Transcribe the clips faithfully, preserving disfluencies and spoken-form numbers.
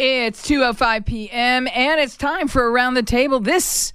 It's two oh five p.m. and it's time for Around the Table. This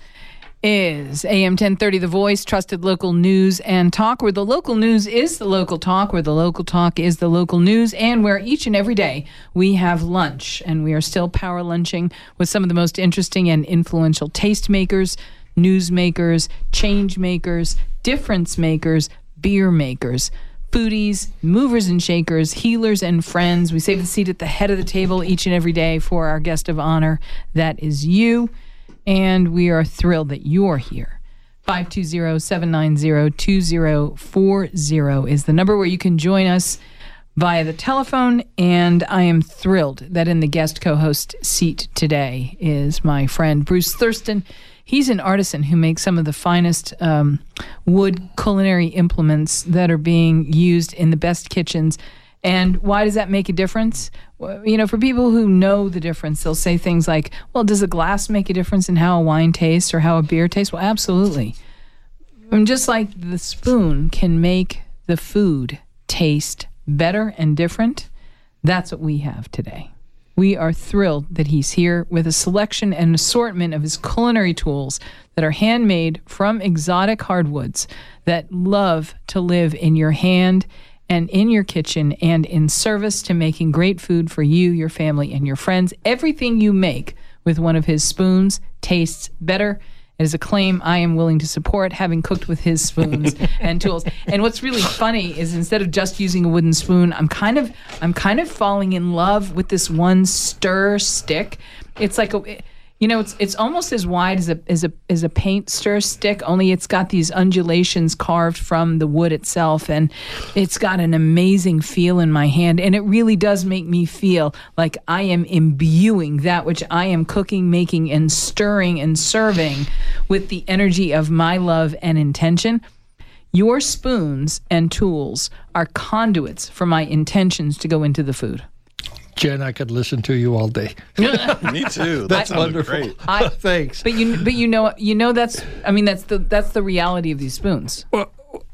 is A M ten thirty The Voice, trusted local news and talk, where the local news is the local talk, where the local talk is the local news, and where each and every day we have lunch. And we are still power lunching with some of the most interesting and influential tastemakers, newsmakers, change makers, difference makers, beer makers, foodies, movers and shakers, healers and friends. We save the seat at the head of the table each and every day for our guest of honor. That is you. And we are thrilled that you're here. five two zero, seven nine zero, two zero four zero is the number where you can join us via the telephone. And I am thrilled that in the guest co-host seat today is my friend Bruce Thurston. He's an artisan who makes some of the finest um, wood culinary implements that are being used in the best kitchens. And why does that make a difference? Well, you know, for people who know the difference, they'll say things like, well, does a glass make a difference in how a wine tastes or how a beer tastes? Well, absolutely. And just like the spoon can make the food taste better and different, that's what we have today. We are thrilled that he's here with a selection and assortment of his culinary tools that are handmade from exotic hardwoods that love to live in your hand and in your kitchen and in service to making great food for you, your family, and your friends. Everything you make with one of his spoons tastes better. It is a claim I am willing to support, having cooked with his spoons and tools. And what's really funny is instead of just using a wooden spoon, I'm kind of I'm kind of falling in love with this one stir stick. It's like a, you know, it's it's almost as wide as a as a as a paint stir stick, only it's got these undulations carved from the wood itself, and it's got an amazing feel in my hand, and it really does make me feel like I am imbuing that which I am cooking, making, and stirring and serving with the energy of my love and intention. Your spoons and tools are conduits for my intentions to go into the food. Jen, I could listen to you all day. Me too. That's I, wonderful. Great. I, Thanks. But you, but you know, you know that's. I mean, that's the that's the reality of these spoons. Well,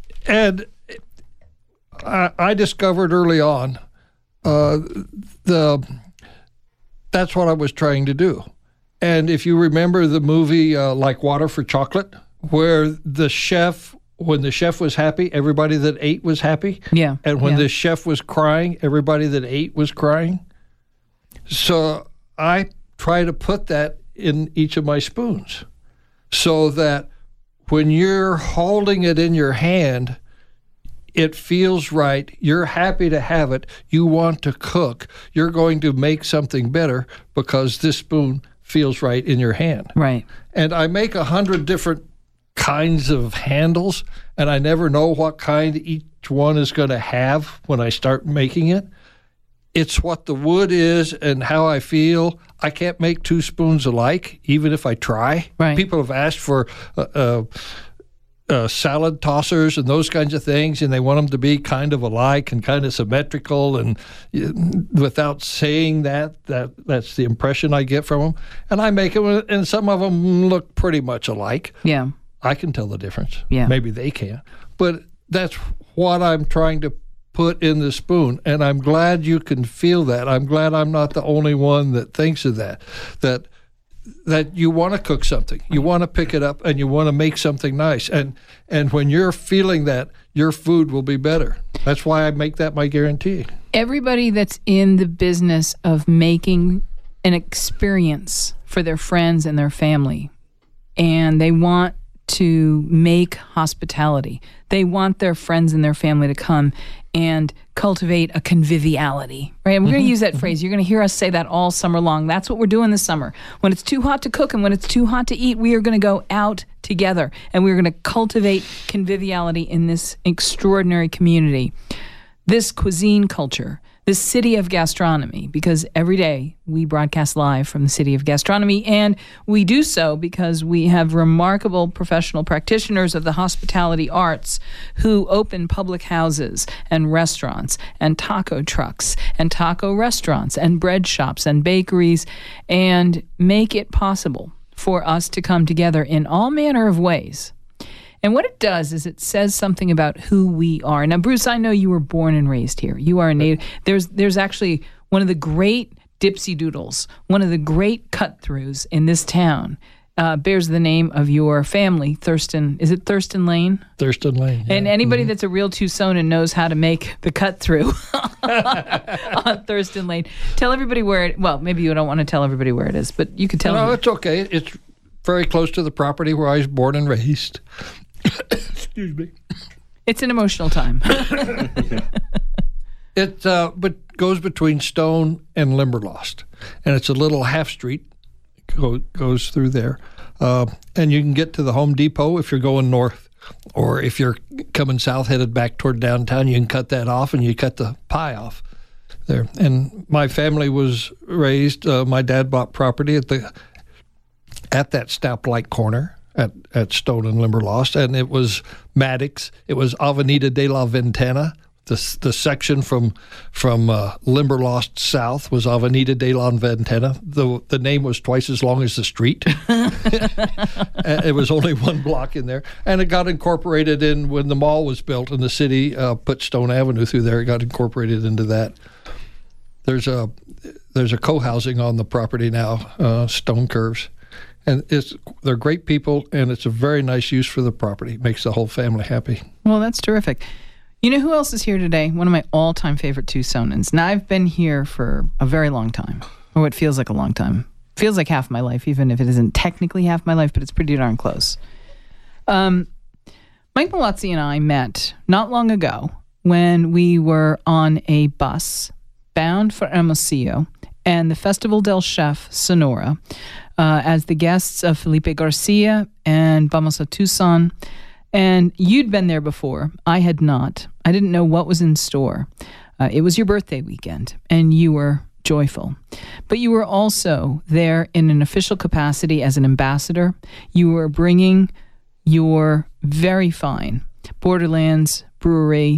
and I, I discovered early on uh, the that's what I was trying to do. And if you remember the movie uh, Like Water for Chocolate, where the chef. When the chef was happy, everybody that ate was happy. Yeah. And when yeah. the chef was crying, everybody that ate was crying. So I try to put that in each of my spoons so that when you're holding it in your hand, it feels right. You're happy to have it. You want to cook. You're going to make something better because this spoon feels right in your hand. Right. And I make a hundred different kinds of handles, and I never know what kind each one is going to have when I start making it. It's what the wood is and how I feel. I can't make two spoons alike, even if I try. Right. People have asked for uh, uh, uh, salad tossers and those kinds of things, and they want them to be kind of alike and kind of symmetrical. And uh, without saying that, that that's the impression I get from them. And I make them, and some of them look pretty much alike. Yeah. I can tell the difference. Yeah. Maybe they can't. But that's what I'm trying to put in the spoon. And I'm glad you can feel that. I'm glad I'm not the only one that thinks of that. That that you want to cook something. You want to pick it up and you want to make something nice. And and when you're feeling that, your food will be better. That's why I make that my guarantee. Everybody that's in the business of making an experience for their friends and their family, and they want to make hospitality. They want their friends and their family to come and cultivate a conviviality, right? And we're going to use that phrase. You're going to hear us say that all summer long. That's what we're doing this summer. When it's too hot to cook and when it's too hot to eat, we are going to go out together and we're going to cultivate conviviality in this extraordinary community. This cuisine culture, this city of gastronomy, because every day we broadcast live from the city of gastronomy, and we do so because we have remarkable professional practitioners of the hospitality arts who open public houses and restaurants and taco trucks and taco restaurants and bread shops and bakeries and make it possible for us to come together in all manner of ways. And what it does is it says something about who we are. Now, Bruce, I know you were born and raised here. You are a native. There's there's actually one of the great Dipsy Doodles, one of the great cut-throughs in this town, uh, bears the name of your family, Thurston. Is it Thurston Lane? Thurston Lane. Yeah. And anybody mm-hmm. that's a real Tucsonan knows how to make the cut-through on Thurston Lane. Tell everybody where it, well, maybe you don't want to tell everybody where it is, but you could tell No, them. it's okay. It's very close to the property where I was born and raised. Excuse me. It's an emotional time. It uh, but goes between Stone and Limberlost, and it's a little half street go, goes through there, uh, and you can get to the Home Depot if you're going north, or if you're coming south headed back toward downtown. You can cut that off, and you cut the pie off there. And my family was raised. Uh, my dad bought property at the at that stoplight corner at, at Stone and Limberlost, and it was Maddox. It was Avenida de la Ventana. The, the section from from uh, Limberlost south was Avenida de la Ventana. The the name was twice as long as the street. It was only one block in there, and it got incorporated in when the mall was built, and the city uh, put Stone Avenue through there. It got incorporated into that. There's a there's a co-housing on the property now, uh, Stone Curves, and it's they're great people, and it's a very nice use for the property. It makes the whole family happy. Well, that's terrific. You know who else is here today? One of my all-time favorite Tucsonans. Now, I've been here for a very long time, or what feels like a long time. Feels like half my life, even if it isn't technically half my life, but it's pretty darn close. Um, Mike Malazzi and I met not long ago when we were on a bus bound for Hermosillo and the Festival del Chef Sonora uh, as the guests of Felipe Garcia and Vamos a Tucson. And you'd been there before. I had not. I didn't know what was in store. Uh, it was your birthday weekend, and you were joyful. But you were also there in an official capacity as an ambassador. You were bringing your very fine Borderlands Brewery.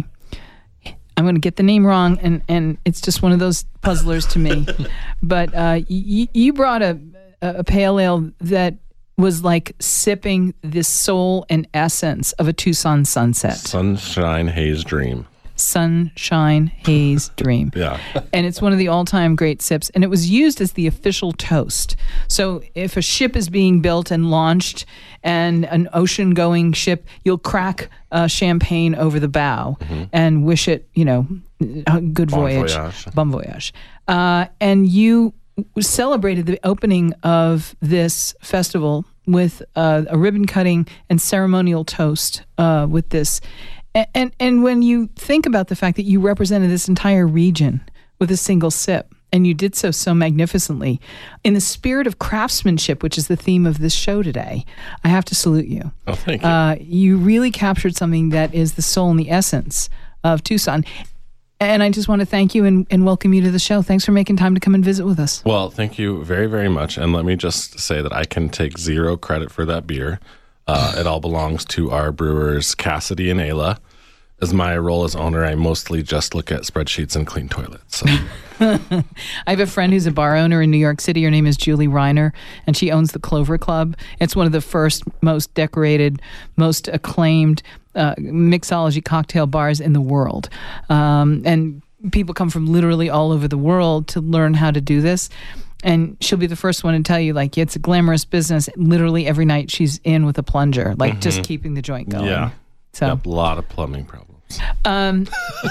I'm going to get the name wrong, and, and it's just one of those puzzlers to me. But uh, y- you brought a, a pale ale that was like sipping the soul and essence of a Tucson sunset. Sunshine Haze Dream. Sunshine Haze Dream. Yeah. And it's one of the all-time great sips. And it was used as the official toast. So if a ship is being built and launched and an ocean-going ship, you'll crack uh, champagne over the bow mm-hmm. and wish it, you know, a good Bon voyage. voyage. Bon voyage. Uh, and you celebrated the opening of this festival with uh, a ribbon cutting and ceremonial toast uh, with this. And, and and when you think about the fact that you represented this entire region with a single sip, and you did so so magnificently, in the spirit of craftsmanship, which is the theme of this show today, I have to salute you. Oh, thank you. Uh, you really captured something that is the soul and the essence of Tucson. And I just want to thank you and, and welcome you to the show. Thanks for making time to come and visit with us. Well, thank you very, very much. And let me just say that I can take zero credit for that beer. Uh, it all belongs to our brewers, Cassidy and Ayla. As my role as owner, I mostly just look at spreadsheets and clean toilets. So. I have a friend who's a bar owner in New York City. Her name is Julie Reiner, and she owns the Clover Club. It's one of the first, most decorated, most acclaimed uh, mixology cocktail bars in the world. Um, and people come from literally all over the world to learn how to do this. And she'll be the first one to tell you, like, it's a glamorous business. Literally every night she's in with a plunger, like mm-hmm. just keeping the joint going. Yeah. So yep, a lot of plumbing problems. Um,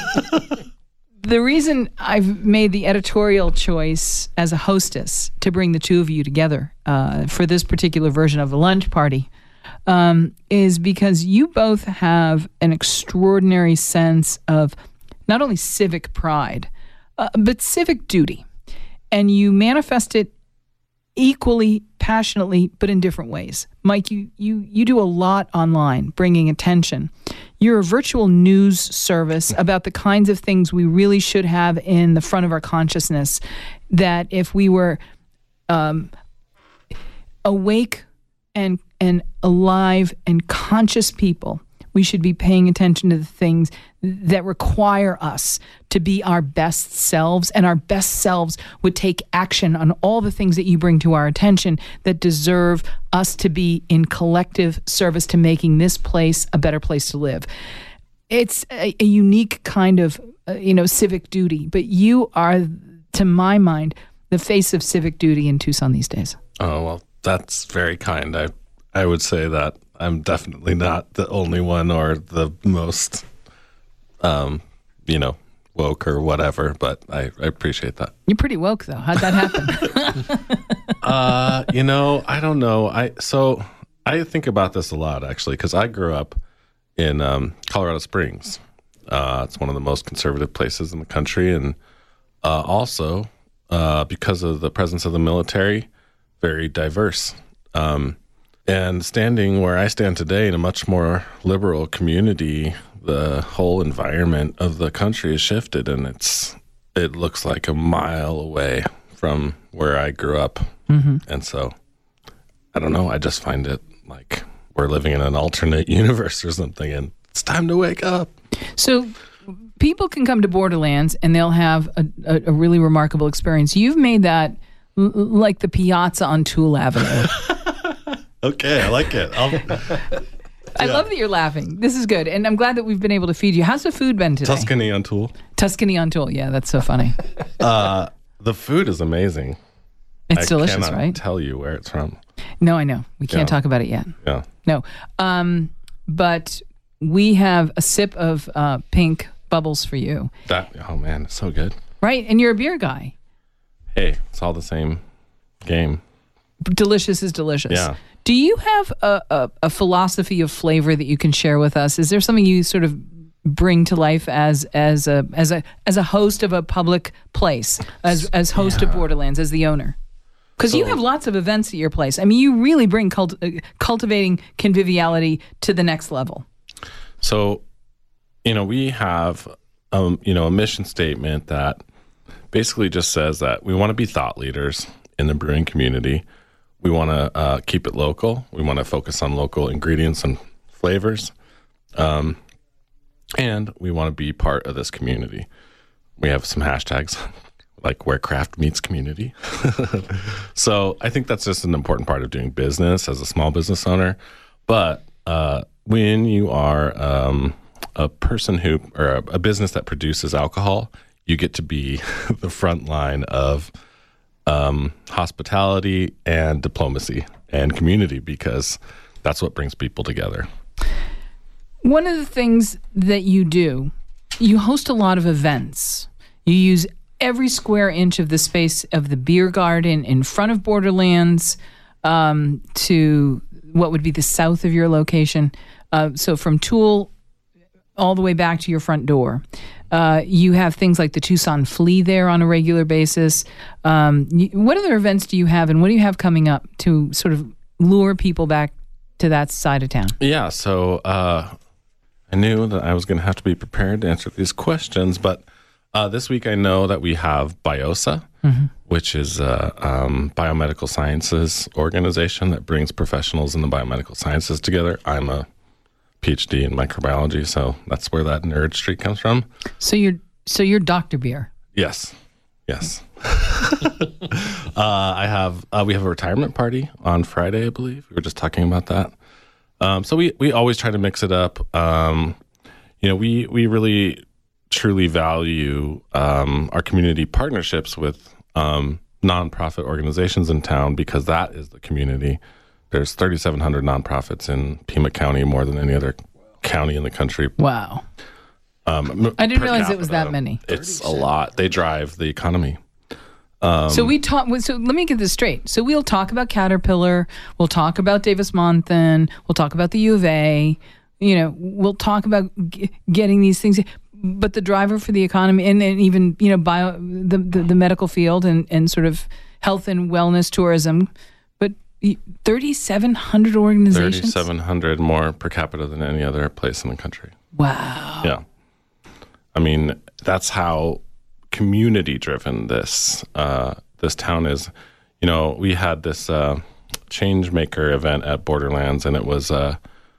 the reason I've made the editorial choice as a hostess to bring the two of you together uh, for this particular version of the lunch party um, is because you both have an extraordinary sense of not only civic pride, uh, but civic duty. And you manifest it equally passionately, but in different ways. Mike, you you you do a lot online, bringing attention. You're a virtual news service about the kinds of things we really should have in the front of our consciousness, that if we were um, awake and and alive and conscious people, we should be paying attention to the things that require us to be our best selves, and our best selves would take action on all the things that you bring to our attention that deserve us to be in collective service to making this place a better place to live. It's a, a unique kind of, uh, you know, civic duty, but you are, to my mind, the face of civic duty in Tucson these days? Oh, well, that's very kind. I I would say that I'm definitely not the only one or the most, um, you know, woke or whatever, but I, I appreciate that. You're pretty woke, though. How'd that happen? uh, you know, I don't know. I So I think about this a lot, actually, because I grew up in um, Colorado Springs. Uh, it's one of the most conservative places in the country. And uh, also, uh, because of the presence of the military, very diverse. Um, and standing where I stand today in a much more liberal community, the whole environment of the country has shifted, and it's it looks like a mile away from where I grew up. Mm-hmm. And so, I don't know, I just find it like we're living in an alternate universe or something, and it's time to wake up. So people can come to Borderlands and they'll have a, a, a really remarkable experience. You've made that l- like the Piazza on Toole Avenue. Okay, I like it. I'll, I love that you're laughing. This is good. And I'm glad that we've been able to feed you. How's the food been today? Tuscany on Toole. Tuscany on Toole. Yeah, that's so funny. Uh, the food is amazing. It's I delicious, cannot right? tell you where it's from. No, I know. We can't Yeah. talk about it yet. Yeah. No. Um, but we have a sip of uh, pink bubbles for you. That, oh man, it's so good. Right? And you're a beer guy. Hey, it's all the same game. Delicious is delicious. Yeah. Do you have a, a, a philosophy of flavor that you can share with us? Is there something you sort of bring to life as as a as a as a host of a public place, as as host Yeah. of Borderlands, as the owner? Because you So- have lots of events at your place. I mean, you really bring cult, uh, cultivating conviviality to the next level. So, you know, we have, um, you know, a mission statement that basically just says that we want to be thought leaders in the brewing community. We want to uh, keep it local. We want to focus on local ingredients and flavors. Um, and we want to be part of this community. We have some hashtags like where craft meets community. So I think that's just an important part of doing business as a small business owner. But uh, when you are um, a person who, or a, a business that produces alcohol, you get to be the front line of um, hospitality and diplomacy and community, because that's what brings people together. One of the things that you do, you host a lot of events. You use every square inch of the space of the beer garden in front of Borderlands um, to what would be the south of your location. Uh, so from Toole all the way back to your front door. Uh, you have things like the Tucson Flea there on a regular basis. Um, you, what other events do you have, and what do you have coming up to sort of lure people back to that side of town? Yeah, so uh, I knew that I was going to have to be prepared to answer these questions, but uh, this week I know that we have BIOSA, mm-hmm. which is a um, biomedical sciences organization that brings professionals in the biomedical sciences together. I'm a P H D in microbiology, so that's where that nerd streak comes from. So you're so you're Doctor Beer. Yes, yes. uh, I have uh, we have a retirement party on Friday, I believe. We were just talking about that. Um, so we we always try to mix it up. Um, you know, we we really truly value um, our community partnerships with um, nonprofit organizations in town, because that is the community. There's thirty-seven hundred nonprofits in Pima County, more than any other county in the country. Wow. Um, I didn't per realize it was capita, that many. It's a lot. They drive the economy. So we talk. So let me get this straight. So we'll talk about Caterpillar. We'll talk about Davis Monthan. We'll talk about the U of A. You know, we'll talk about g- getting these things. But the driver for the economy, and, and even you know, bio the, the the medical field and and sort of health and wellness tourism. But thirty-seven hundred organizations. thirty-seven hundred more per capita than any other place in the country. Wow. Yeah. I mean, that's how community driven this uh, this town is. You know, we had this uh, change maker event at Borderlands, and it was a,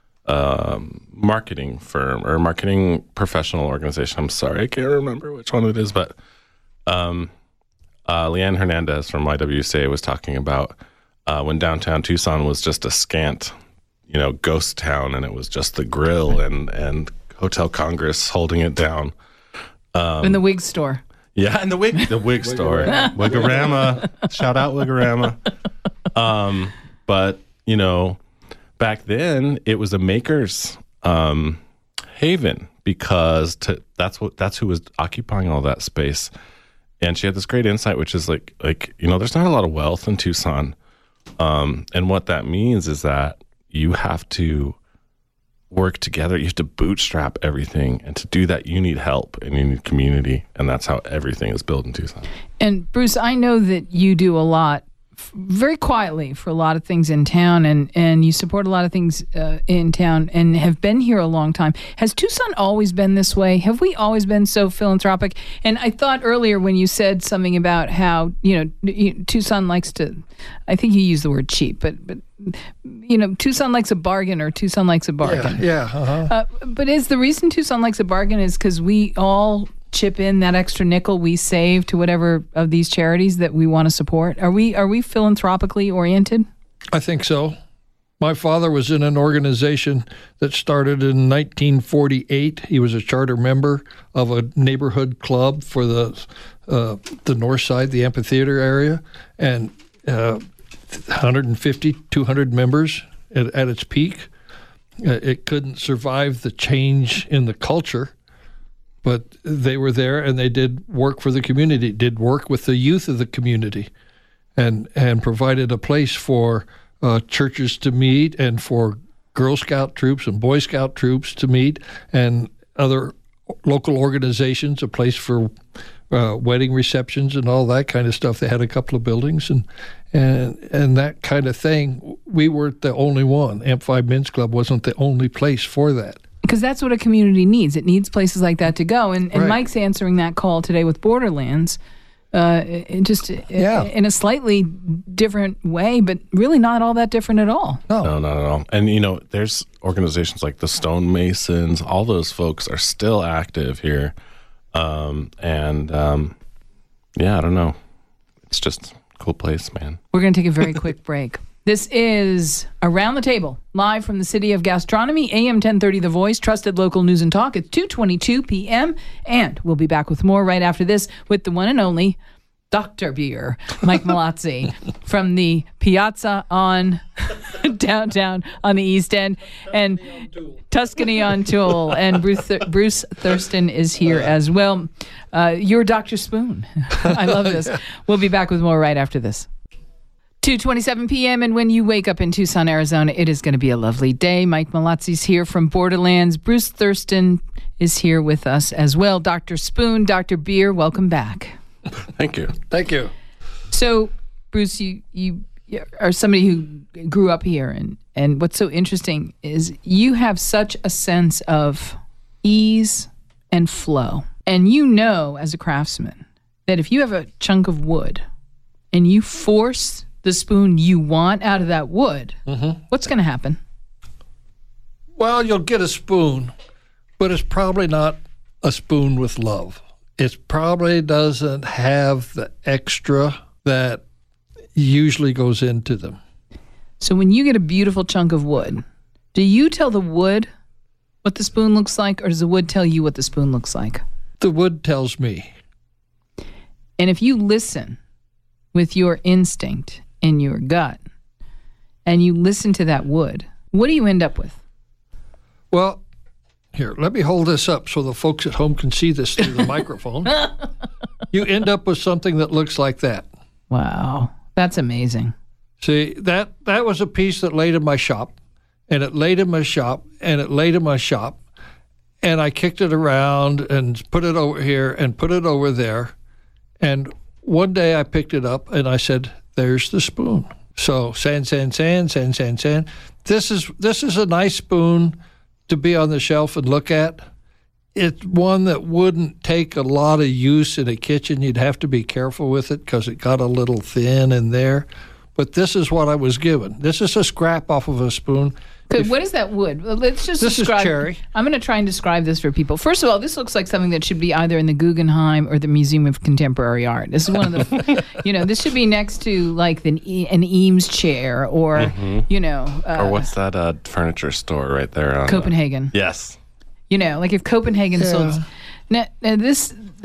a marketing firm or marketing professional organization. I'm sorry, I can't remember which one it is, but um, uh, Leanne Hernandez from Y W C A was talking about uh, when downtown Tucson was just a scant, you know, ghost town, and it was just the grill and and Hotel Congress holding it down. Um, in the wig store. Yeah, and the wig, the wig store, Wigorama. Shout out Wigorama. Um, but you know, back then it was a maker's um, haven because to, that's what that's who was occupying all that space. And she had this great insight, which is like like you know, there's not a lot of wealth in Tucson, um, and what that means is that you have to work together. You have to bootstrap everything, and to do that you need help and you need community, and that's how everything is built in Tucson. And Bruce, I know that you do a lot f- very quietly for a lot of things in town, and and you support a lot of things uh, in town and have been here a long time. Has Tucson always been this way? Have we always been so philanthropic? And I thought earlier when you said something about how, you know, Tucson likes to, I think you used the word cheap, but but you know, Tucson likes a bargain, or Tucson likes a bargain. Yeah, yeah. Uh-huh. Uh, but is the reason Tucson likes a bargain is because we all chip in that extra nickel we save to whatever of these charities that we want to support? Are we are we philanthropically oriented? I think so. My father was in an organization that started in nineteen forty-eight. He was a charter member of a neighborhood club for the uh, the north side, the amphitheater area, and uh, one hundred fifty, two hundred members at, at its peak. Uh, it couldn't survive the change in the culture, but they were there and they did work for the community, did work with the youth of the community, and and provided a place for uh, churches to meet and for Girl Scout troops and Boy Scout troops to meet and other local organizations, a place for uh, wedding receptions and all that kind of stuff. They had a couple of buildings and and and that kind of thing. We weren't the only one. Amp five Men's Club wasn't the only place for that. Because that's what a community needs. It needs places like that to go. And, and Right. Mike's answering that call today with Borderlands, uh, it just Yeah. in a slightly different way, but really not all that different at all. No, No, not at all. And, you know, there's organizations like the Stonemasons. All those folks are still active here. Um, and, um, yeah, I don't know. It's just a cool place, man. We're going to take a very quick break. This is Around the Table, live from the City of Gastronomy, A M ten thirty The Voice, trusted local news and talk. It's two twenty-two p.m., and we'll be back with more right after this with the one and only Doctor Beer, Mike Malazzi, from the Piazza on downtown on the East End, and Tuscany on Tool, and Bruce, Bruce Thurston is here as well. Uh, you're Doctor Spoon. I love this. We'll be back with more right after this. two twenty-seven p.m. and when you wake up in Tucson, Arizona, it is going to be a lovely day. Mike Malazzi's here from Borderlands. Bruce Thurston is here with us as well. Doctor Spoon, Doctor Beer, welcome back. Thank you. thank you. So, Bruce, you you are somebody who grew up here, and, and what's so interesting is you have such a sense of ease and flow. And you know, as a craftsman, that if you have a chunk of wood and you force the spoon you want out of that wood, mm-hmm. what's going to happen? Well, you'll get a spoon, but it's probably not a spoon with love. It probably doesn't have the extra that usually goes into them. So when you get a beautiful chunk of wood, do you tell the wood what the spoon looks like, or does the wood tell you what the spoon looks like? The wood tells me. And if you listen with your instinct in your gut, and you listen to that wood, what do you end up with? Well, here, let me hold this up so the folks at home can see this through the microphone. You end up with something that looks like that. Wow, that's amazing. See, that, that was a piece that laid in my shop, and it laid in my shop, and it laid in my shop, and I kicked it around and put it over here and put it over there, and one day I picked it up and I said, there's the spoon. So sand, sand, sand, sand, sand, sand. This is this is a nice spoon to be on the shelf and look at. It's one that wouldn't take a lot of use in a kitchen. You'd have to be careful with it because it got a little thin in there. But this is what I was given. This is a scrap off of a spoon. Good. What is that wood? Well, let's just This is describe. cherry. I'm going to try and describe this for people. First of all, this looks like something that should be either in the Guggenheim or the Museum of Contemporary Art. This is one of the, you know, this should be next to like the, an Eames chair or, mm-hmm. you know, uh, Or what's that uh, furniture store right there? On Copenhagen. The, yes. You know, like if Copenhagen Yeah. sold. Now, now this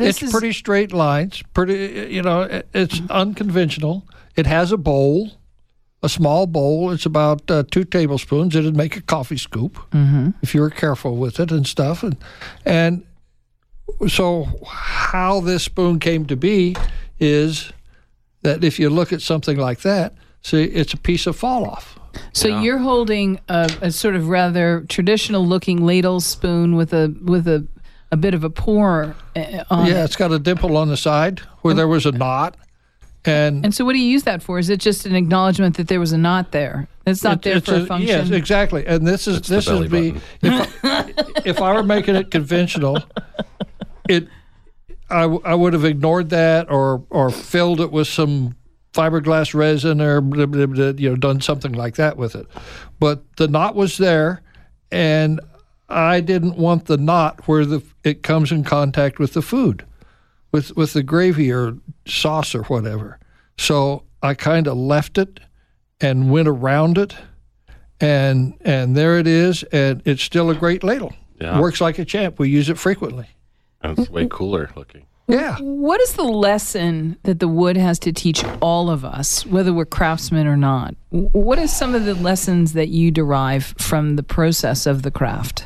This it's is, pretty straight lines. Pretty, you know, it, it's unconventional. It has a bowl, a small bowl. It's about uh, two tablespoons. It'd make a coffee scoop mm-hmm. if you were careful with it and stuff. And and so how this spoon came to be is that if you look at something like that, see, it's a piece of fall off. So Yeah. you're holding a, a sort of rather traditional-looking ladle spoon with a with a, a bit of a pour uh, on Yeah, it. it's got a dimple on the side where there was a knot. And, And so what do you use that for? Is it just an acknowledgement that there was a knot there? It's not it- there it's for a, function? Yes, exactly. And this is It's the this belly is me. If I, if I were making it conventional, it I, w- I would have ignored that or or filled it with some fiberglass resin or blah, blah, blah, you know done something like that with it. But the knot was there, and I didn't want the knot where the it comes in contact with the food, with with the gravy or sauce or whatever. So I kind of left it and went around it, and and there it is, and it's still a great ladle. Yeah. Works like a champ. We use it frequently. And it's way cooler looking. Yeah. What is the lesson that the wood has to teach all of us, whether we're craftsmen or not? W- What are some of the lessons that you derive from the process of the craft?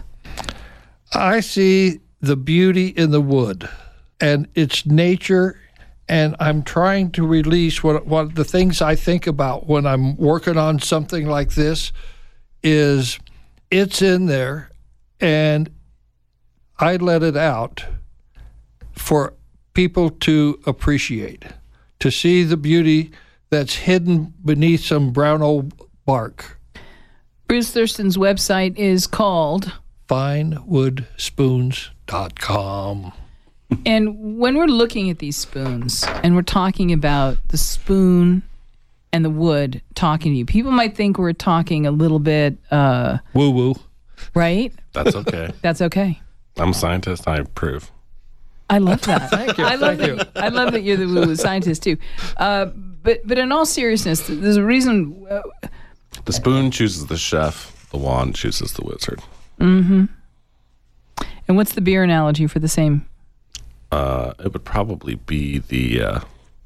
I see the beauty in the wood and its nature, and I'm trying to release what what the things I think about when I'm working on something like this is it's in there and I let it out for people to appreciate, to see the beauty that's hidden beneath some brown old bark. Bruce Thurston's website is called, fine wood spoons dot com. and when we're looking at these spoons and we're talking about the spoon and the wood talking to you, people might think we're talking a little bit, uh, Woo woo. right? That's okay. That's okay. I'm a scientist. I approve. I love that. Thank you. I love Thank that. I love that you're the woo-woo scientist too. Uh, but but in all seriousness, there's a reason. Uh, The spoon chooses the chef. The wand chooses the wizard. and what's the beer analogy for the same? Uh, it would probably be the uh,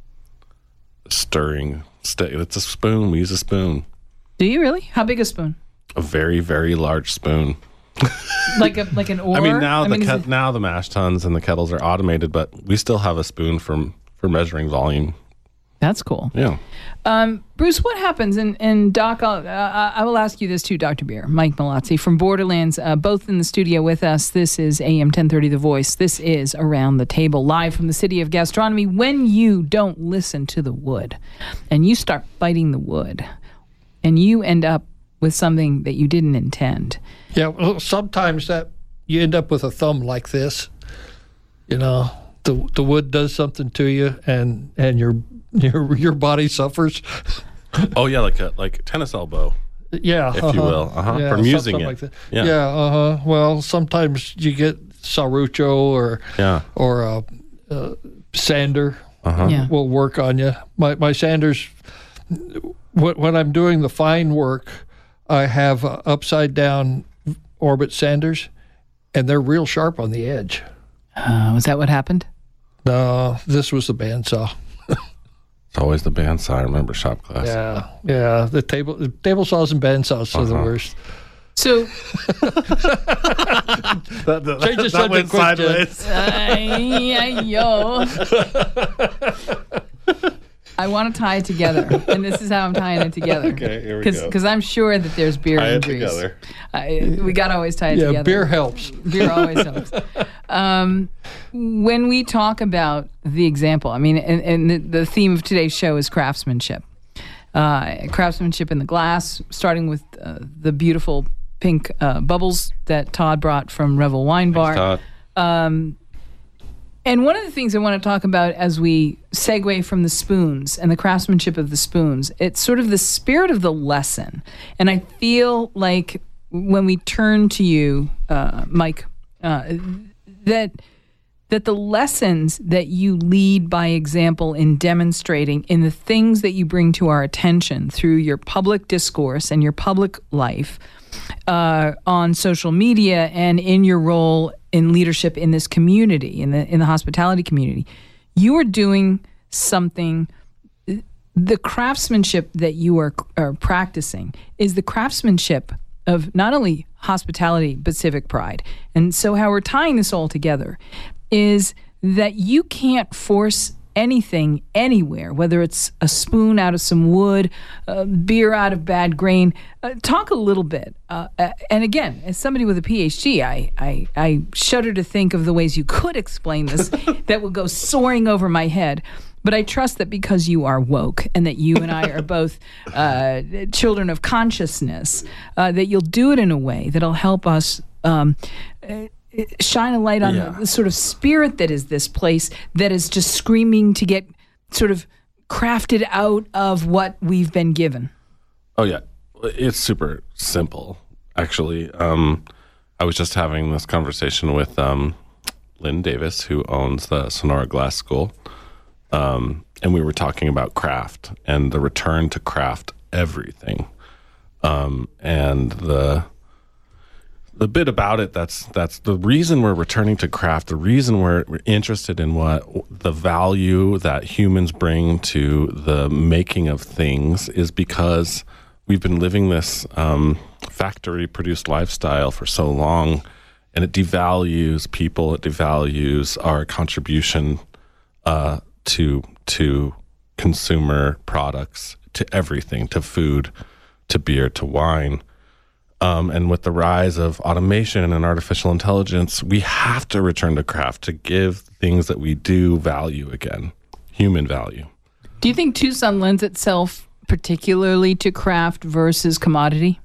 stirring stick. It's a spoon. We use a spoon. Do you really? How big a spoon? A very, very large spoon. Like a like an oar? I mean, now I the mean, is ket- it- now the mash tuns and the kettles are automated, but we still have a spoon for for measuring volume. That's cool. Yeah. Um, Bruce, what happens? And, and Doc, I'll, uh, I will ask you this too, Doctor Beer, Mike Malazzi from Borderlands, uh, both in the studio with us. This is A M ten thirty The Voice. This is Around the Table, live from the City of Gastronomy. When you don't listen to the wood and you start biting the wood and you end up with something that you didn't intend. Yeah, well, sometimes that you end up with a thumb like this. You know, the the wood does something to you, and and your your your body suffers. Oh yeah, like a like tennis elbow, Yeah, if uh-huh. you will, uh-huh, Yeah, from using something it. like that. Yeah. Yeah, uh huh. Well, sometimes you get Sarucho or Yeah. or a, a sander Uh-huh. Yeah. will work on you. My my sanders, when when I'm doing the fine work, I have uh, upside down orbit sanders, and they're real sharp on the edge. Uh, was that what happened? No, this was the bandsaw. It's always the bandsaw. I remember shop class. Yeah, yeah. The table the table saws and bandsaws are the Uh-huh. worst. So, That, that, Change the that subject went quick, Jen. sideways. ay, ay, yo. I want to tie it together, and this is how I'm tying it together. Okay, here we go. Because I'm sure that there's beer Tie it injuries. together. I, we got to always tie it Yeah, together. beer helps. Beer always helps. Um, when we talk about the example, I mean, and, and the, the theme of today's show is craftsmanship. Uh, craftsmanship in the glass, starting with uh, the beautiful pink uh, bubbles that Todd brought from Revel Wine Bar. Todd. Um, and one of the things I want to talk about as we segue from the spoons and the craftsmanship of the spoons, it's sort of the spirit of the lesson. And I feel like when we turn to you, uh, Mike, uh, that that the lessons that you lead by example in demonstrating in the things that you bring to our attention through your public discourse and your public life uh, on social media and in your role in leadership in this community, in the in the hospitality community. You are doing something. The craftsmanship that you are, are practicing is the craftsmanship of not only hospitality but civic pride. And so how we're tying this all together is that you can't force anything anywhere, whether it's a spoon out of some wood, uh, beer out of bad grain. Uh, talk a little bit. Uh, uh, and again, as somebody with a P H D, I, I, I shudder to think of the ways you could explain this that would go soaring over my head. But I trust that because you are woke and that you and I are both uh, children of consciousness, uh, that you'll do it in a way that'll help us um, uh, shine a light on Yeah. the, the sort of spirit that is this place that is just screaming to get sort of crafted out of what we've been given. Oh, yeah. It's super simple, actually. Um, I was just having this conversation with um, Lynn Davis, who owns the Sonora Glass School. Um, and we were talking about craft and the return to craft everything. Um, and the the bit about it that's that's the reason we're returning to craft, the reason we're, we're interested in what the value that humans bring to the making of things is because we've been living this um, factory produced lifestyle for so long, and it devalues people, it devalues our contribution uh to to consumer products, to everything, to food, to beer, to wine. Um, and with the rise of automation and artificial intelligence, we have to return to craft to give things that we do value again, human value. Do you think Tucson lends itself particularly to craft versus commodity?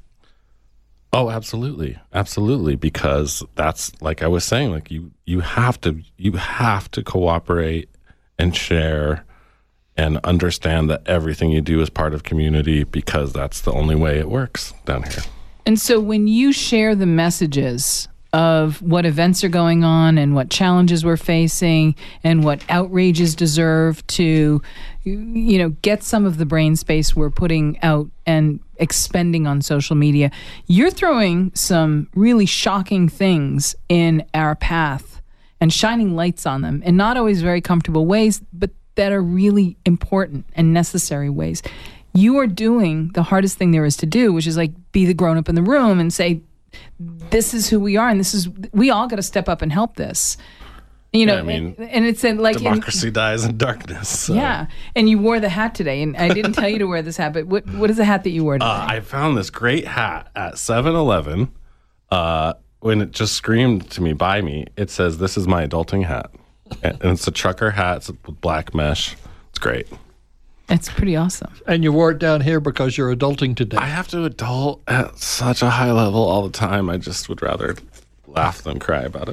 Oh, absolutely. Absolutely. Because that's, like I was saying, like you you have to you have to cooperate and share and understand that everything you do is part of community, because that's the only way it works down here. And so when you share the messages of what events are going on and what challenges we're facing and what outrages deserve to, you know, get some of the brain space we're putting out and expending on social media, you're throwing some really shocking things in our path and shining lights on them in not always very comfortable ways, but that are really important and necessary ways. You are doing the hardest thing there is to do, which is like be the grown up in the room and say, this is who we are, and this is, we all got to step up and help this. You know, Yeah, I mean, and, and it's in, like democracy in, dies in darkness. So. Yeah, and you wore the hat today, and I didn't tell you to wear this hat, but what what is the hat that you wore today? Uh, I found this great hat at seven eleven. Uh, when it just screamed to me, by me, it says, "This is my adulting hat," and it's a trucker hat. It's with black mesh. It's great. It's pretty awesome. And you wore it down here because you're adulting today. I have to adult at such a high level all the time. I just would rather laugh than cry about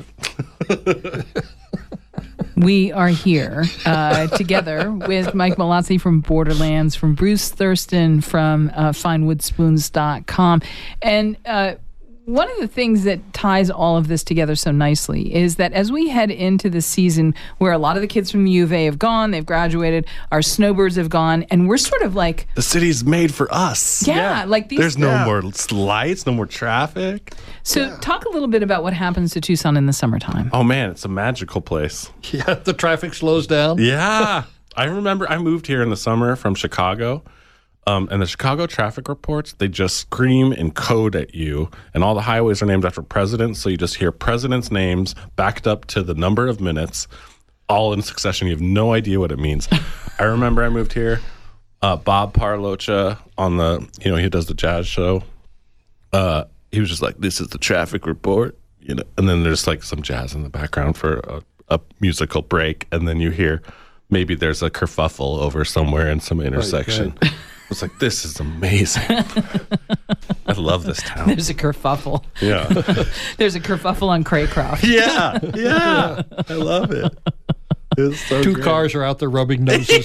it. We are here uh, together with Mike Malazzi from Borderlands, from Bruce Thurston from uh, fine wood spoons dot com. And uh, one of the things that ties all of this together so nicely is that as we head into the season where a lot of the kids from the U of A have gone, they've graduated, our snowbirds have gone, and we're sort of like... The city's made for us. Yeah, like these... There's no Yeah. more lights, no more traffic. So talk a little bit about what happens to Tucson in the summertime. Oh, man, it's a magical place. Yeah, the traffic slows down. Yeah. I remember I moved here in the summer from Chicago, um, and the Chicago traffic reports, they just scream in code at you, and all the highways are named after presidents, so you just hear presidents' names backed up to the number of minutes, all in succession. You have no idea what it means. I remember I moved here, uh, Bob Parlocha on the, you know, he does the jazz show. Uh, he was just like, "This is the traffic report," you know, and then there's like some jazz in the background for a, a musical break, and then you hear maybe there's a kerfuffle over somewhere in some intersection. right. It's like, this is amazing. I love this town. There's a kerfuffle. Yeah. There's a kerfuffle on Craycroft. yeah. Yeah. I love it. It's so Two great. cars are out there rubbing noses.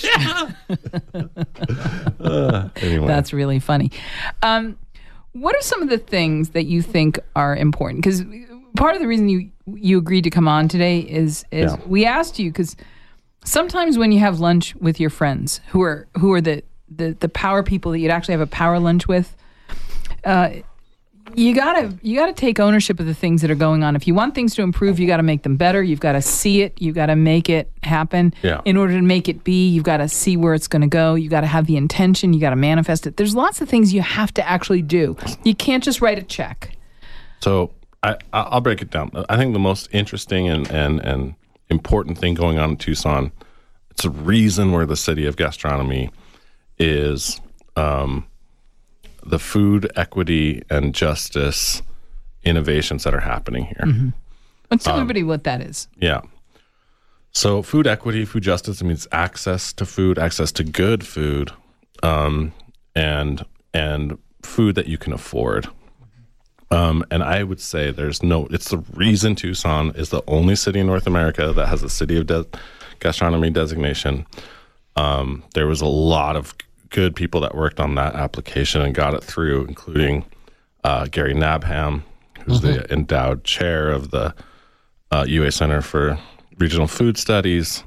Uh, anyway. That's really funny. Um, what are some of the things that you think are important? Because part of the reason you you agreed to come on today is is Yeah. we asked you because sometimes when you have lunch with your friends who are who are the the, the power people that you'd actually have a power lunch with, uh, you gotta you gotta take ownership of the things that are going on. If you want things to improve, you got to make them better. You've got to see it. You got to make it happen. Yeah. In order to make it be, you've got to see where it's going to go. You got to have the intention. You got to manifest it. There's lots of things you have to actually do. You can't just write a check. So I, I'll break it down. I think the most interesting and, and, and important thing going on in Tucson, it's a reason we're the city of gastronomy, is um, the food equity and justice innovations that are happening here. Mm-hmm. Let's tell um, everybody what that is. Yeah. So food equity, food justice, it means access to food, access to good food, um, and and food that you can afford. Um, and I would say there's no, it's the reason Tucson is the only city in North America that has a city of de- gastronomy designation. Um, there was a lot of good people that worked on that application and got it through, including uh, Gary Nabham, who's mm-hmm. the endowed chair of the uh, U A Center for Regional Food Studies.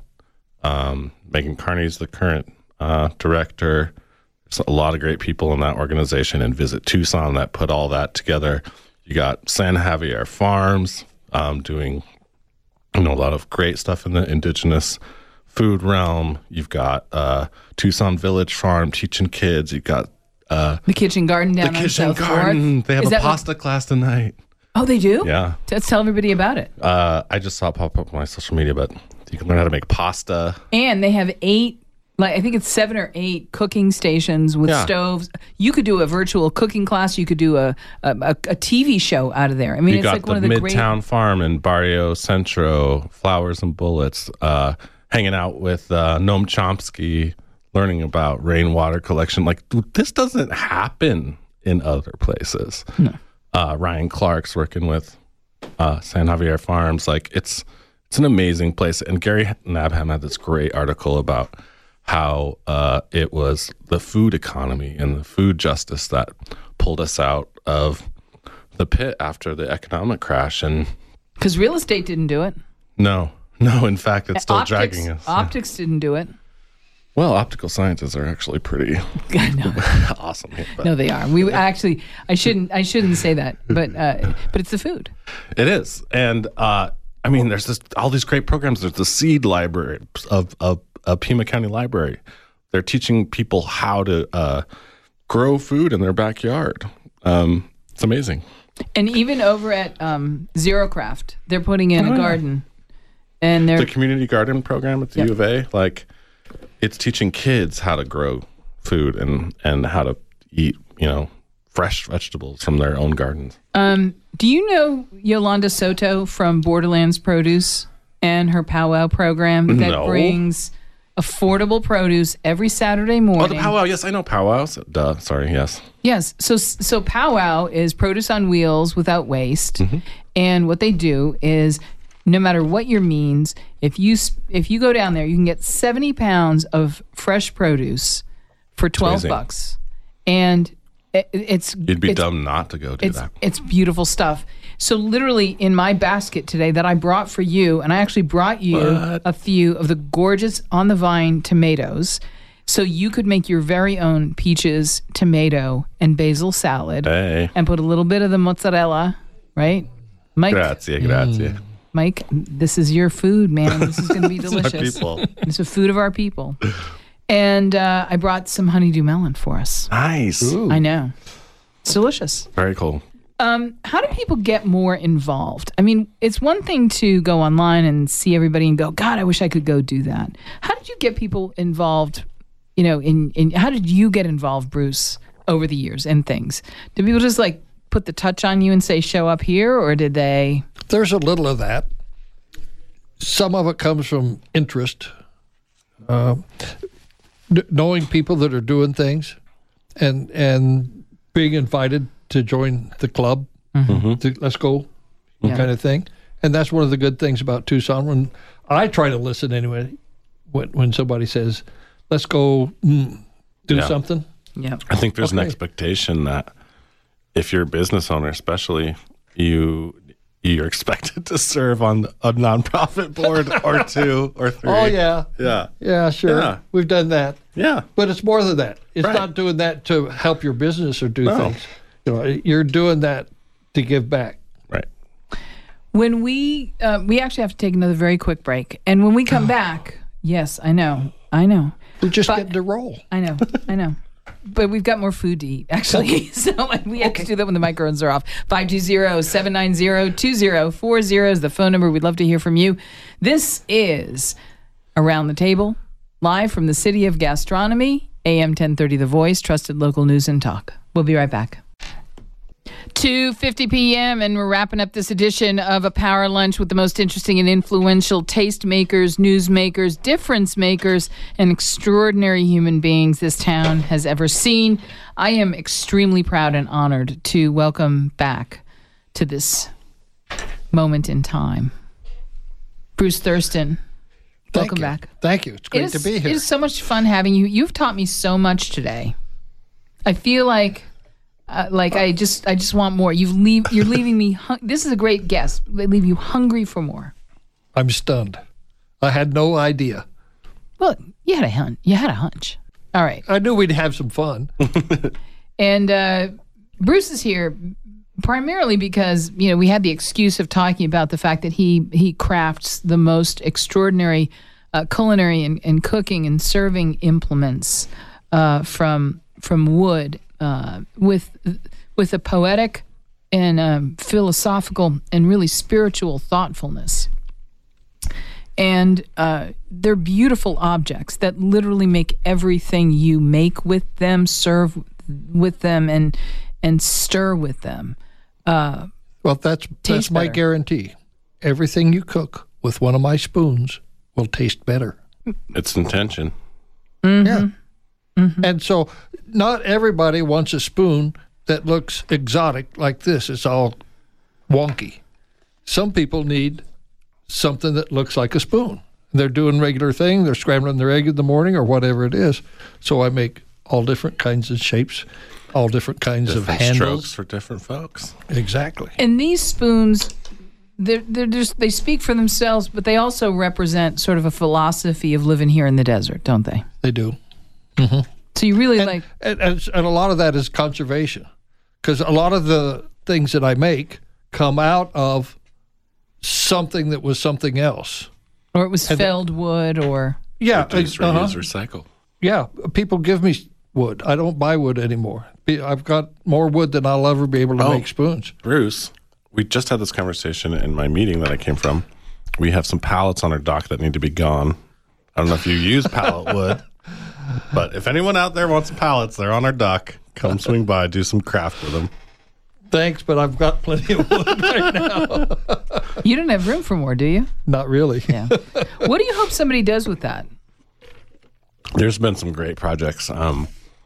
Um, Megan Carney's the current uh, director. There's a lot of great people in that organization and Visit Tucson that put all that together. You got San Javier Farms um, doing, you know, a lot of great stuff in the indigenous food realm. You've got uh, Tucson Village Farm teaching kids. You've got uh, the Kitchen Garden down the on Kitchen South Garden. Fourth. They have Is a pasta what... class tonight. Oh, they do? Yeah. Let's tell everybody about it. Uh, I just saw it pop up on my social media, but you can learn how to make pasta. And they have eight, like I think it's seven or eight cooking stations with Yeah. stoves. You could do a virtual cooking class. You could do a a, a T V show out of there. I mean, You it's got like the one of the Midtown great. Farm in Barrio Centro, Flowers and Bullets, uh, hanging out with uh, Noam Chomsky, learning about rainwater collection. Like, dude, this doesn't happen in other places. No. Uh, Ryan Clark's working with uh, San Javier Farms. Like, it's it's an amazing place. And Gary Nabham had this great article about how uh, it was the food economy and the food justice that pulled us out of the pit after the economic crash. And Because real estate didn't do it. no, no, in fact, it's still optics, dragging us. Optics didn't do it. Well, optical sciences are actually pretty no. awesome. Here, but no, they are. We actually, I shouldn't, I shouldn't say that, but uh, but it's the food. It is, and uh, I mean, there's this all these great programs. There's the Seed Library of of, of Pima County Library. They're teaching people how to uh, grow food in their backyard. Um, it's amazing. And even over at um, Zero Craft, they're putting in Oh, a yeah. garden, and they're The community garden program at the Yep. U of A, like it's teaching kids how to grow food and and how to eat, you know, fresh vegetables from their own gardens. Um, do you know Yolanda Soto from Borderlands Produce and her powwow program that No. brings affordable produce every Saturday morning? Oh, the powwow. Yes, I know powwows. Duh. Sorry. Yes. Yes. So so powwow is produce on wheels without waste, Mm-hmm. and what they do is, no matter what your means, if you s- if you go down there, you can get seventy pounds of fresh produce for twelve amazing. bucks, and it, it's You'd be it's, dumb not to go do It's that. it's beautiful stuff. So literally in my basket today that I brought for you, and I actually brought you What? a few of the gorgeous on the vine tomatoes, so you could make your very own peaches, tomato, and basil salad, Hey. and put a little bit of the mozzarella, right? Mike, Grazie. Grazie. Mike, this is your food, man. This is going to be It's our delicious. people. It's the food of our people. And uh, I brought some honeydew melon for us. Nice. Ooh. I know. It's delicious. Very cool. Um, how do people get more involved? I mean, it's one thing to go online and see everybody and go, God, I wish I could go do that. How did you get people involved, you know, in, in how did you get involved, Bruce, over the years and things? Did people just like put the touch on you and say, show up here, or did they? There's a little of that. Some of it comes from interest, uh, n- knowing people that are doing things, and and being invited to join the club. Mm-hmm. To, let's go, Yeah. kind of thing. And that's one of the good things about Tucson. When I try to listen anyway, when when somebody says, "Let's go mm, do Yeah. something," Yeah. I think there's an Okay. expectation that if you're a business owner, especially, you you're expected to serve on a nonprofit board or two or three. oh yeah, Yeah. yeah, sure, Yeah. we've done that. Yeah. But it's more than that. It's Right. not doing that to help your business or do No. things. You know, you're doing that to give back. Right. When we uh, we actually have to take another very quick break, and when we come back, yes, I know, I know, We're just But- getting to roll. I know, I know. But we've got more food to eat, actually. So we have to do that when the microphones are off. five two zero, seven nine zero, two zero four zero is the phone number. We'd love to hear from you. This is Around the Table, live from the City of Gastronomy, A M ten thirty The Voice, trusted local news and talk. We'll be right back. two fifty p.m. and we're wrapping up this edition of A Power Lunch with the most interesting and influential taste makers, news makers, difference makers, and extraordinary human beings this town has ever seen. I am extremely proud and honored to welcome back to this moment in time Bruce Thurston. Thank Welcome you. back. Thank you. It's great It is, to be here. It is so much fun having you. You've taught me so much today. I feel like, uh, like I just, I just want more. You've leave, you're leaving me. Hung- this is a great guest. They leave you hungry for more. I'm stunned. I had no idea. Well, you had a hunch. You had a hunch. All right. I knew we'd have some fun. And uh, Bruce is here primarily because, you know, we had the excuse of talking about the fact that he he crafts the most extraordinary uh, culinary and, and cooking and serving implements uh, from from wood uh, with with a poetic and um, philosophical and really spiritual thoughtfulness. And uh, they're beautiful objects that literally make everything you make with them, serve with them, and and stir with them. Uh, Well, that's that's my better. guarantee. Everything you cook with one of my spoons will taste better. It's intention. Yeah. And so not everybody wants a spoon that looks exotic like this. It's all wonky. Some people need something that looks like a spoon. They're doing regular thing. They're scrambling their egg in the morning or whatever it is. So I make all different kinds of shapes, all different kinds Different of handles. strokes for different folks. Exactly. and these spoons, they're, they're just, they speak for themselves, but they also represent sort of a philosophy of living here in the desert, don't they? They do. So you really And, like, and, and, and a lot of that is conservation, because a lot of the things that I make come out of something that was something else. or it was and the- felled wood, or Yeah, Reduce, uh-huh. reuse, recycle. Yeah, people give me wood. I don't buy wood anymore. Be- I've got more wood than I'll ever be able to Oh. make spoons. Bruce, we just had this conversation in my meeting that I came from. We have some pallets on our dock that need to be gone. I don't know if you use pallet wood, but if anyone out there wants pallets, they're on our dock. Come swing by, do some craft with them. Thanks, but I've got plenty of wood right now. you don't have room for more, do you? Not really. Yeah. What do you hope somebody does with that? There's been some great projects. Um,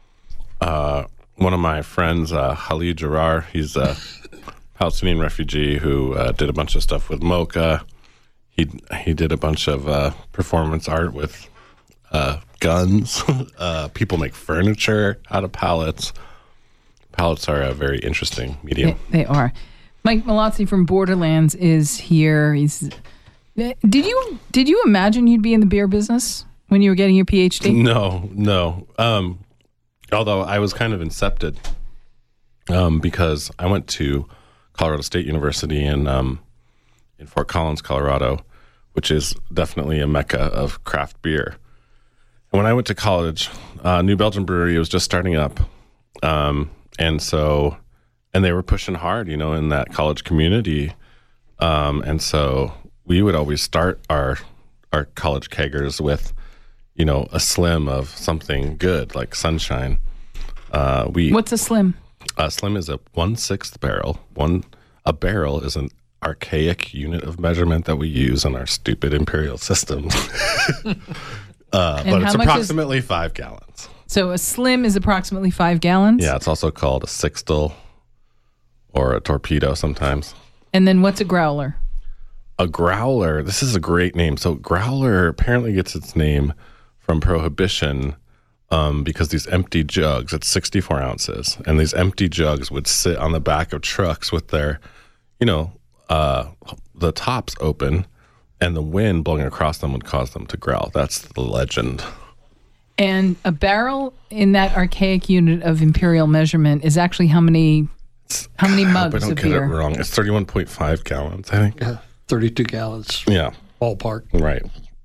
uh, one of my friends, uh, Khalid Jarrar, he's a Palestinian refugee who uh, did a bunch of stuff with Mocha. He he did a bunch of uh, performance art with uh, guns. uh, people make furniture out of pallets. Pallets are a very interesting medium. They, they are. Mike Malazzi from Borderlands is here. He's. Did you did you imagine you'd be in the beer business when you were getting your PhD? No, no. Um, although I was kind of incepted um, because I went to Colorado State University in um, in Fort Collins, Colorado, which is definitely a mecca of craft beer. And when I went to college, uh, New Belgium Brewery was just starting up, um, and so and they were pushing hard, you know, in that college community, um, and so we would always start our our college keggers with, you know, a slim of something good like Sunshine. Uh, we What's a slim? a slim is a one sixth barrel. One a barrel is an archaic unit of measurement that we use in our stupid imperial system. uh, but how it's much is- approximately five gallons. So a slim is approximately five gallons. Yeah, it's also called a sixtel or a torpedo sometimes. And then what's a growler? A growler, this is a great name. So growler apparently gets its name from Prohibition um, because these empty jugs, it's sixty-four ounces, and these empty jugs would sit on the back of trucks with their, you know, uh, the tops open, and the wind blowing across them would cause them to growl. That's the legend. And a barrel in that archaic unit of imperial measurement is actually how many How many I hope mugs I don't of get beer? it wrong. It's thirty-one point five gallons, I think. Yeah, thirty-two gallons Yeah, ballpark. right.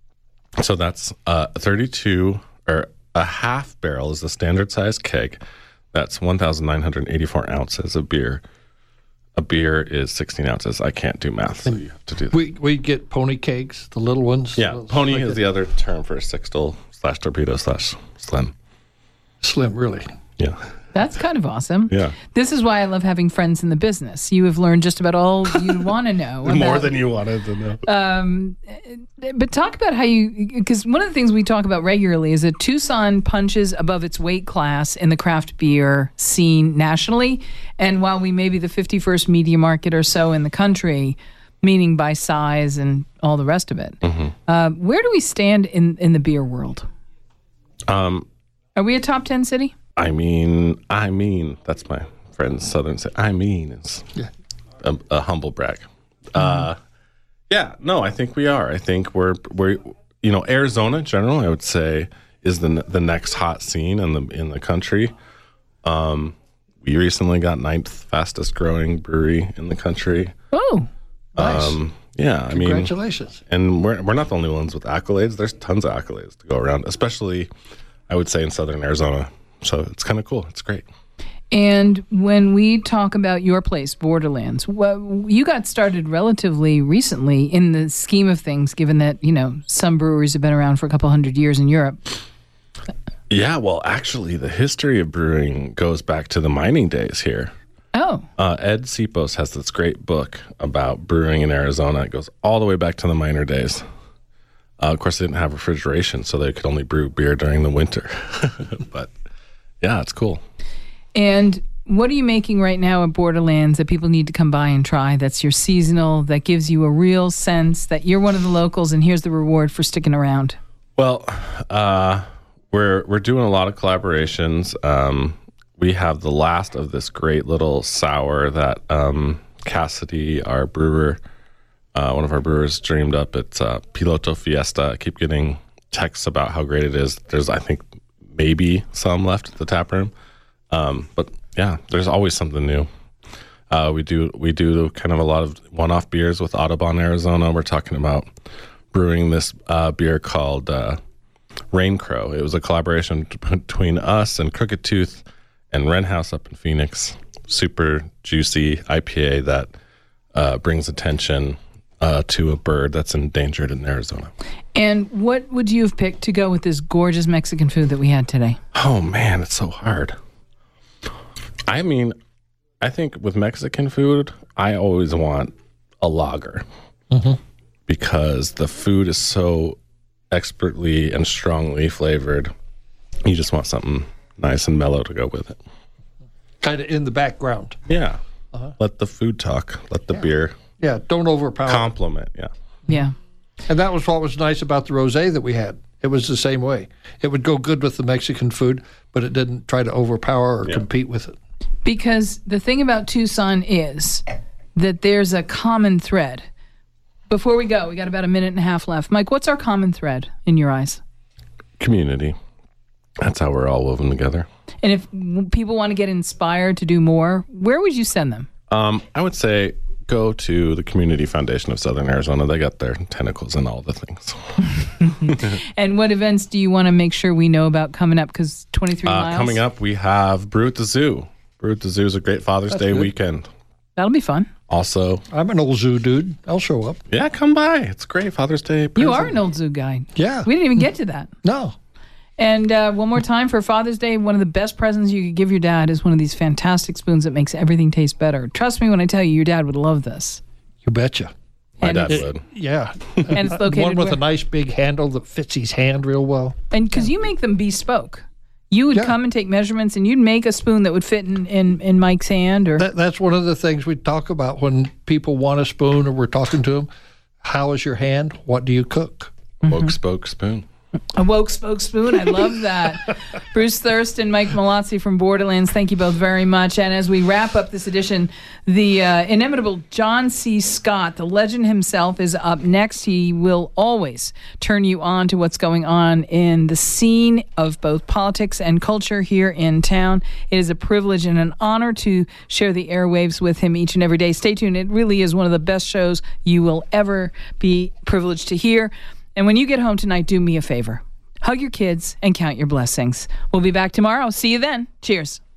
So that's uh, thirty-two, or a half barrel is the standard size keg. That's one thousand nine hundred eighty-four ounces of beer. A beer is sixteen ounces. I can't do math, so you have to do that. We we get pony kegs, the little ones. Yeah, those pony like is that. the other term for sixtel slash torpedo slash slim. Slim, really. Yeah, That's kind of awesome. yeah. This is why I love having friends in the business. You have learned just about all you want to know. More about- than you wanted to know. Um, but talk about how you, because one of the things we talk about regularly is that Tucson punches above its weight class in the craft beer scene nationally. And while we may be the fifty-first media market or so in the country, meaning by size and all the rest of it, Mm-hmm. uh, where do we stand in, in the beer world? Um, Are we a top ten city? I mean, I mean, that's my friend's southern say. I mean, it's Yeah. a, a humble brag. Uh, yeah, no, I think we are. I think we're we're you know, Arizona in general, I would say, is the the next hot scene in the in the country. Um, we recently got ninth fastest growing brewery in the country. Oh, Nice. Um, yeah, I mean, Congratulations. and we're we're not the only ones with accolades. There's tons of accolades to go around, especially I would say in southern Arizona. So it's kind of cool. It's great. and when we talk about your place, Borderlands, well, you got started relatively recently in the scheme of things, given that, you know, some breweries have been around for a couple hundred years in Europe. Yeah, well, actually, the history of brewing goes back to the mining days here. Oh, Uh, Ed Sipos has this great book about brewing in Arizona. It goes all the way back to the miner days. Uh, of course, they didn't have refrigeration, so they could only brew beer during the winter. But yeah, it's cool. and what are you making right now at Borderlands that people need to come by and try? That's your seasonal, that gives you a real sense that you're one of the locals and here's the reward for sticking around. Well, uh, we're we're doing a lot of collaborations. Um, we have the last of this great little sour that um, Cassidy, our brewer, uh, one of our brewers, dreamed up. It's uh, Piloto Fiesta. I keep getting texts about how great it is. There's, I think, maybe some left at the tap room, um, but yeah, there's always something new. Uh, we do we do kind of a lot of one-off beers with Audubon, Arizona. We're talking about brewing this uh, beer called uh, Rain Crow. It was a collaboration t- between us and Crooked Tooth and Wren House up in Phoenix. Super juicy I P A that uh, brings attention uh, to a bird that's endangered in Arizona. And what would you have picked to go with this gorgeous Mexican food that we had today? Oh man, it's so hard. I mean, I think with Mexican food, I always want a lager because the food is so expertly and strongly flavored. You just want something nice and mellow to go with it. Kind of in the background. Yeah. Let the food talk. Let the beer Yeah, don't overpower. complement. Yeah. Yeah. And that was what was nice about the rosé that we had. It was the same way. It would go good with the Mexican food, but it didn't try to overpower or Yeah. compete with it. Because the thing about Tucson is that there's a common thread. Before we go, we got about a minute and a half left. Mike, what's our common thread in your eyes? Community. That's how we're all woven together. And if w- people want to get inspired to do more, where would you send them? Um, I would say go to the Community Foundation of Southern Arizona. They got their tentacles in all the things. And what events do you want to make sure we know about coming up? Because twenty-three Uh, miles. coming up, we have Brew at the Zoo. Brew at the Zoo is a great Father's Day good. weekend. That'll be fun. Also, I'm an old zoo dude. I'll show up. yeah, come by. It's great Father's Day. You present. are an old zoo guy. Yeah. We didn't even get to that. No. And uh, one more time for Father's Day, one of the best presents you could give your dad is one of these fantastic spoons that makes everything taste better. Trust me when I tell you, your dad would love this. You betcha. My And dad it's- would. Yeah. And it's located One with where? a nice big handle that fits his hand real well. And because you make them bespoke. You would Yeah. come and take measurements and you'd make a spoon that would fit in, in, in Mike's hand or That, that's one of the things we talk about when people want a spoon or we're talking to them. How is your hand? What do you cook? Woke spoke spoon. A woke spokespoon. I love that. Bruce Thurston, Mike Malazzi from Borderlands, thank you both very much. And as we wrap up this edition, the uh, inimitable John C. Scott, the legend himself, is up next. He will always turn you on to what's going on in the scene of both politics and culture here in town. It is a privilege and an honor to share the airwaves with him each and every day. Stay tuned. It really is one of the best shows you will ever be privileged to hear. And when you get home tonight, do me a favor. Hug your kids and count your blessings. We'll be back tomorrow. See you then. Cheers.